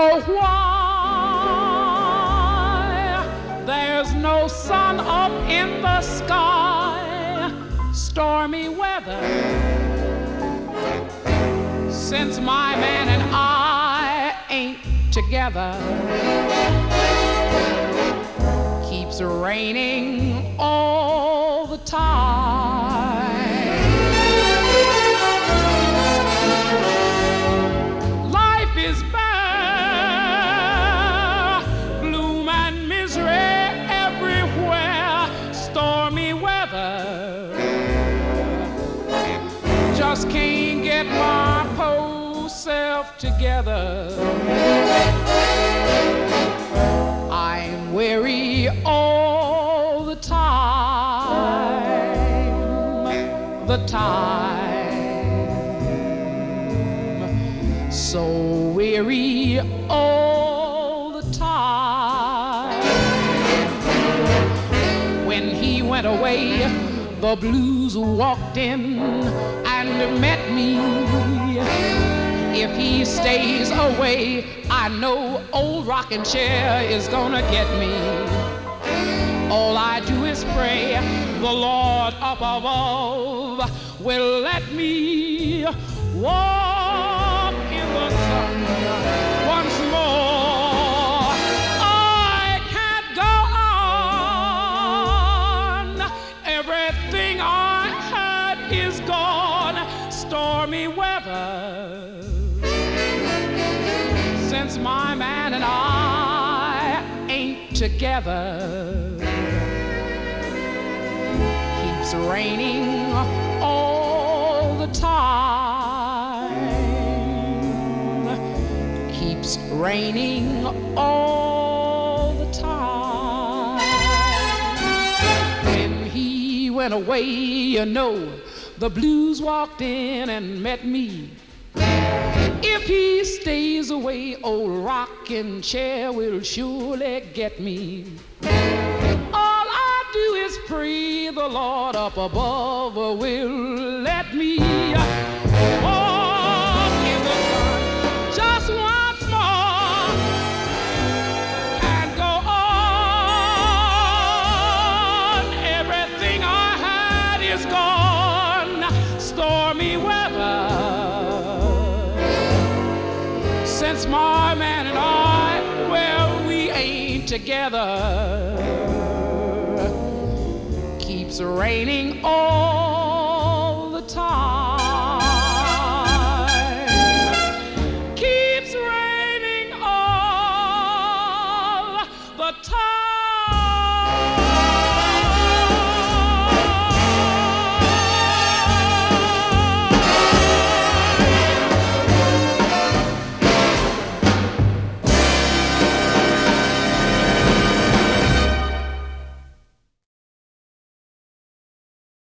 know why there's no sun up in the sky. Stormy weather since my man and I ain't together. Keeps raining all the time. Life is bare, gloom and misery everywhere. Stormy weather, just can't get my poor self together. I'm weary all the time, so weary all the time. When he went away, the blues walked in and met me. If he stays away, I know old rocking chair is gonna get me. All I do is pray the Lord up above will let me walk in the sun once more. I can't go on. Everything I had is gone. Stormy weather since my man and I ain't together. Keeps raining all the time. Keeps raining all the time. When he went away, you know, the blues walked in and met me. If he stays away, old rocking chair will surely get me. All I do is pray the Lord up above will let me walk in the sun just once more. Can't go on. Everything I had is gone. Stormy weather since my man and I, well, we ain't together. Keeps raining all